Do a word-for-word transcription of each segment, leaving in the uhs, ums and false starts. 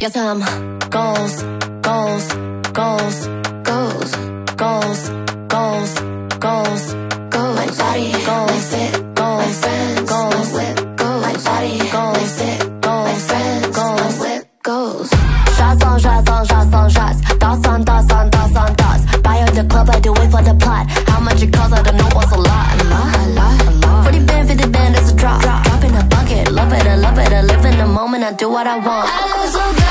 Yes, I'm goals, goals, goals, goals, goals, goals, goals, goals. My body, goals, my fit, goals, my friends, goals, my whip, goals, my body, goals, my fit, goals, my friends, goals, my whip, goals. Shots on shots on shots on shots. Thoughts on thoughts on thoughts on thoughts. Buy at the club, I do it for the plot. How much it costs, I don't know, what's a lot. A lot, a lot, a lot. forty band, fifty band, it's a drop. Drop, drop in a bucket. Love it, I love it, I live in the moment, I do what I want. I look so good.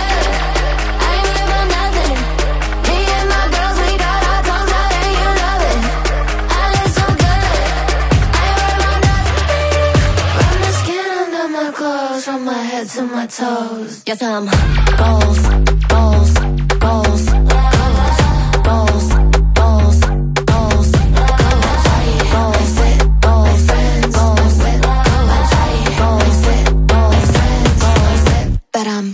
From my head to my toes. Yes, I'm goals, goals, goals, goals, goals, goals, goals, goals, goals, goals, goals, goals, but I'm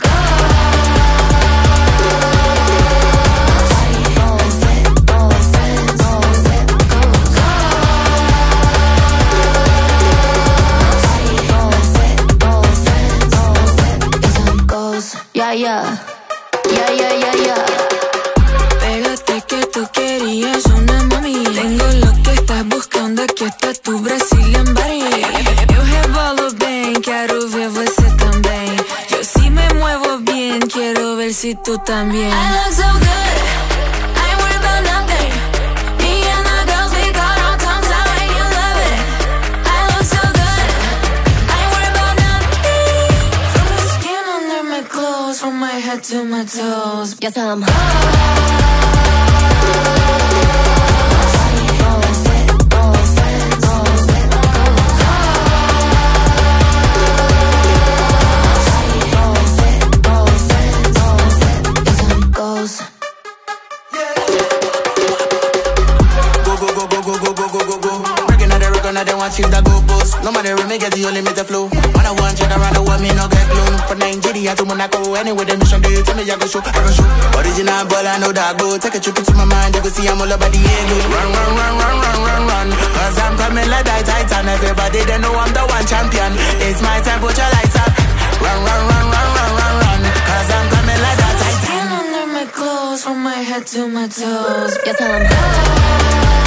yeah, yeah, yeah, yeah, yeah, yeah. Pégate que tú querías una mami. Tengo lo que estás buscando, aquí está tu Brazilian body. Eu rebolo bem, quero ver você também. Eu sí me muevo bien, quiero ver si tú también. I look so good, I ain't worried about nothing. Me and the girls, we got our tongues out and you love it. I look so good, I ain't worried about nothing. From the skin under my clothes, from my head to my toes. Yes, I'm I don't want you to go boost. No matter if me get you limit the flow. When I want you around the world, me no get gloom. From Nigeria to Monaco, anywhere the mission do you tell me I go show, I go show. Original ball, I know that go. Take a trip into my mind, you go see I'm all about the ego. Run, run, run, run, run, run, run. Cause I'm coming like that Titan. Everybody they know I'm the one champion. It's my time, put your lights up. Run, run, run, run, run, run, run. Cause I'm coming like that Titan. Skin under my clothes, from my head to my toes. yes, I'm